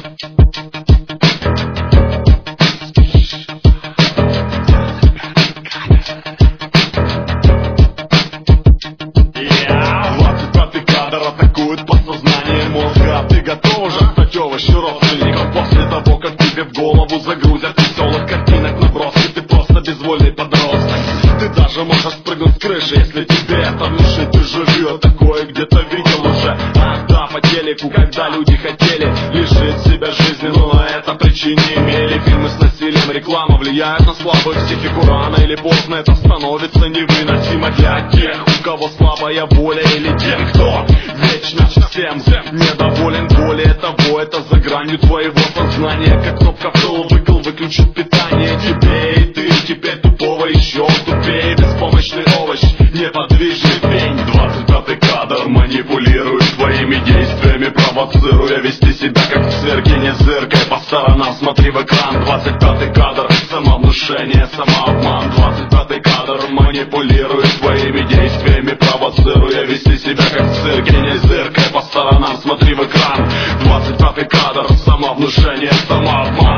Атакует подсознание мозга. Ты готов уже стать овощью родственником после того, как тебе в голову загрузят веселых картинок наброски? Ты просто безвольный подросток. Ты даже можешь спрыгнуть с крыши, если тебе это внушить. Ты живет такое где-то видел уже. Ах да, по телеку, когда люди хотели лишить себя жизни, но на это причин не имели. Фильмы с насилием, реклама влияет на слабую психику. Рано или поздно это становится невыносимо для тех, у кого слабая воля, или тех, кто вечно всем недоволен. Более того, это за гранью твоего сознания, как кнопка вкл-выкл выключит питание тебе. И ты теперь тупого еще тупее, беспомощный овощ, неподвижный пень. 25-й кадр манипулирует твоими действиями, провоцируя вести себя как в цирке. Не зыркай по сторонам, смотри в экран. 25-й кадр, самовнушение, самообман. 25-й кадр манипулирует твоими действиями, провоцируя вести себя как в цирке. Не зыркай по сторонам, смотри в экран. 25-й кадр, самовнушение, самообман.